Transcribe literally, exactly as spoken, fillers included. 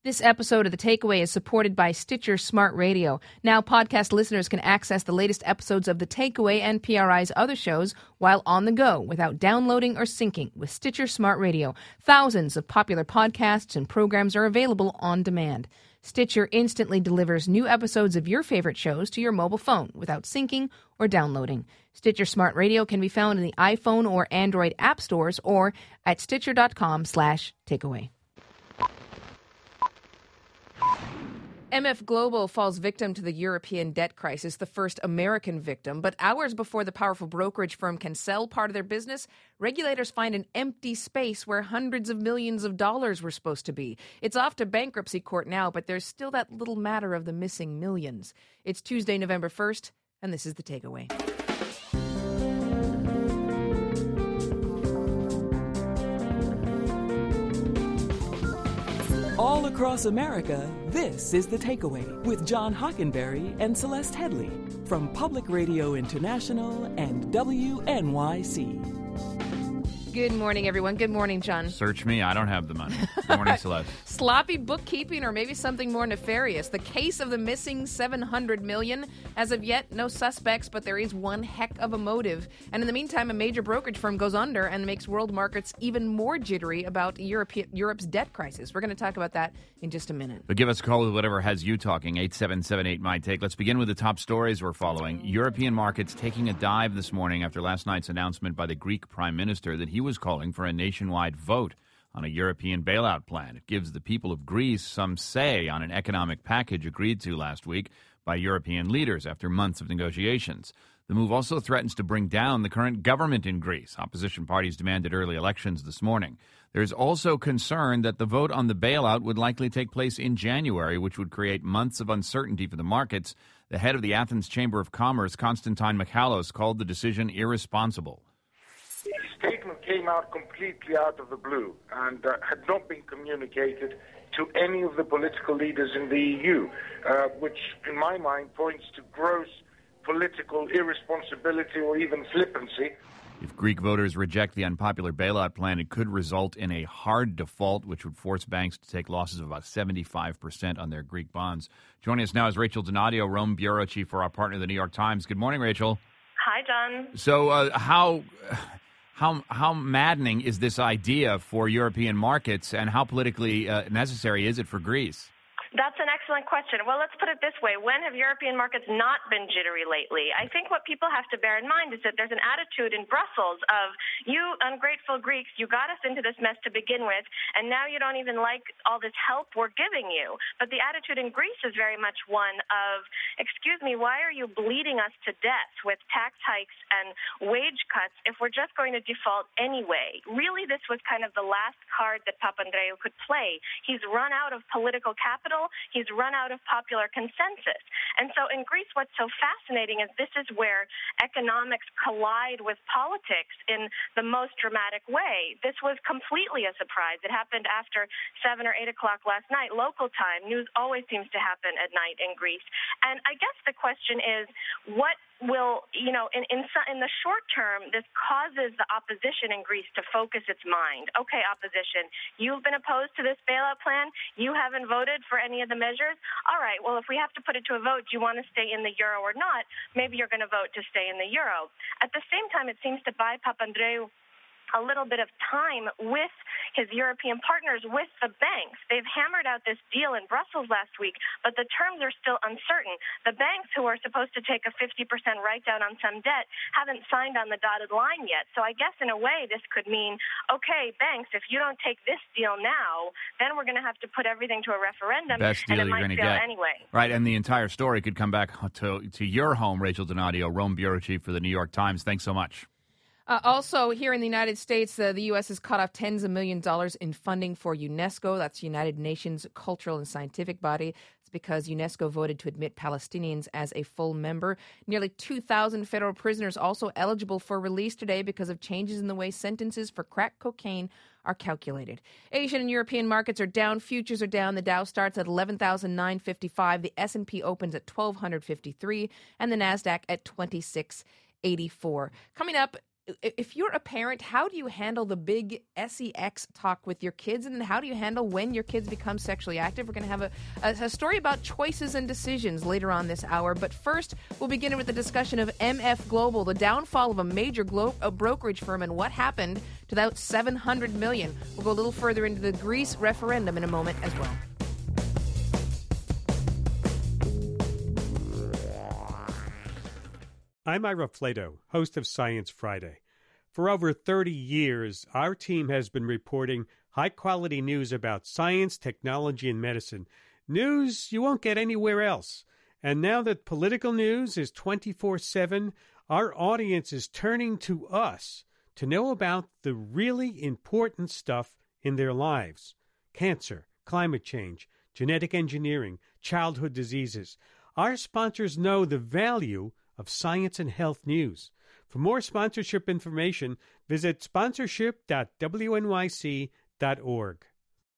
This episode of The Takeaway is supported by Stitcher Smart Radio. Now podcast listeners can access the latest episodes of The Takeaway and P R I's other shows while on the go without downloading or syncing with Stitcher Smart Radio. Thousands of popular podcasts and programs are available on demand. Stitcher instantly delivers new episodes of your favorite shows to your mobile phone without syncing or downloading. Stitcher Smart Radio can be found in the iPhone or Android app stores or at stitcher.com slash takeaway. M F Global falls victim to the European debt crisis, the first American victim. But hours before the powerful brokerage firm can sell part of their business, regulators find an empty space where hundreds of millions of dollars were supposed to be. It's off to bankruptcy court now, but there's still that little matter of the missing millions. It's Tuesday, November first, and this is The Takeaway. All across America, this is The Takeaway with John Hockenberry and Celeste Headley from Public Radio International and W N Y C. Good morning, everyone. Good morning, John. Search me. I don't have the money. Good morning, Celeste. Sloppy bookkeeping or maybe something more nefarious. The case of the missing seven hundred million dollars. As of yet, no suspects, but there is one heck of a motive. And in the meantime, a major brokerage firm goes under and makes world markets even more jittery about Europe, Europe's debt crisis. We're going to talk about that in just a minute. But give us a call with whatever has you talking, eight seven seven eight, M Y T A K E. Let's begin with the top stories we're following. European markets taking a dive this morning after last night's announcement by the Greek Prime Minister that he was calling for a nationwide vote on a European bailout plan. It gives the people of Greece some say on an economic package agreed to last week by European leaders after months of negotiations. The move also threatens to bring down the current government in Greece. Opposition parties demanded early elections this morning. There's also concern that the vote on the bailout would likely take place in January, which would create months of uncertainty for the markets. The head of the Athens Chamber of Commerce, Konstantin Michalos, called the decision irresponsible. The statement came out completely out of the blue and uh, had not been communicated to any of the political leaders in the E U, uh, which in my mind points to gross political irresponsibility or even flippancy. If Greek voters reject the unpopular bailout plan, it could result in a hard default, which would force banks to take losses of about seventy-five percent on their Greek bonds. Joining us now is Rachel Donadio, Rome bureau chief for our partner, the New York Times. Good morning, Rachel. Hi, John. So uh, how... How how maddening is this idea for European markets, and how politically uh, necessary is it for Greece? That's an excellent question. Well, let's put it this way. When have European markets not been jittery lately? I think what people have to bear in mind is that there's an attitude in Brussels of, you ungrateful Greeks, you got us into this mess to begin with, and now you don't even like all this help we're giving you. But the attitude in Greece is very much one of, excuse me, why are you bleeding us to death with tax hikes and wage cuts if we're just going to default anyway? Really, this was kind of the last card that Papandreou could play. He's run out of political capital. He's run out of popular consensus. And so in Greece, what's so fascinating is this is where economics collide with politics in the most dramatic way. This was completely a surprise. It happened after seven or eight o'clock last night, local time. News always seems to happen at night in Greece. And I guess the question is, what will, you know, in, in, in the short term, this causes the opposition in Greece to focus its mind. Okay, opposition, you've been opposed to this bailout plan. You haven't voted for any of the measures. All right, well, if we have to put it to a vote, do you want to stay in the euro or not? Maybe you're going to vote to stay in the euro. At the same time, it seems to buy Papandreou a little bit of time with his European partners, with the banks. They've hammered out this deal in Brussels last week, but the terms are still uncertain. The banks, who are supposed to take a fifty percent write-down on some debt, haven't signed on the dotted line yet. So I guess in a way this could mean, okay, banks, if you don't take this deal now, then we're going to have to put everything to a referendum, Best deal and it you're might gonna fail get. anyway. Right, and the entire story could come back to, to your home, Rachel Donadio, Rome bureau chief for the New York Times. Thanks so much. Uh, also, here in the United States, uh, the U S has cut off tens of millions of dollars in funding for UNESCO. That's the United Nations cultural and scientific body. It's because UNESCO voted to admit Palestinians as a full member. Nearly two thousand federal prisoners also eligible for release today because of changes in the way sentences for crack cocaine are calculated. Asian and European markets are down. Futures are down. The Dow starts at eleven thousand nine hundred fifty-five. The S and P opens at twelve hundred fifty-three. And the NASDAQ at twenty-six eighty-four. Coming up, if you're a parent, how do you handle the big sex talk with your kids, and how do you handle when your kids become sexually active? We're going to have a, a, a story about choices and decisions later on this hour. But first, we'll begin with the discussion of M F Global, the downfall of a major glo- a brokerage firm, and what happened to that seven hundred million dollars. We'll go a little further into the Greece referendum in a moment as well. I'm Ira Flato, host of Science Friday. For over thirty years, our team has been reporting high-quality news about science, technology, and medicine. News you won't get anywhere else. And now that political news is twenty-four seven, our audience is turning to us to know about the really important stuff in their lives. Cancer, climate change, genetic engineering, childhood diseases. Our sponsors know the value of science and health news. For more sponsorship information, visit sponsorship dot w n y c dot org.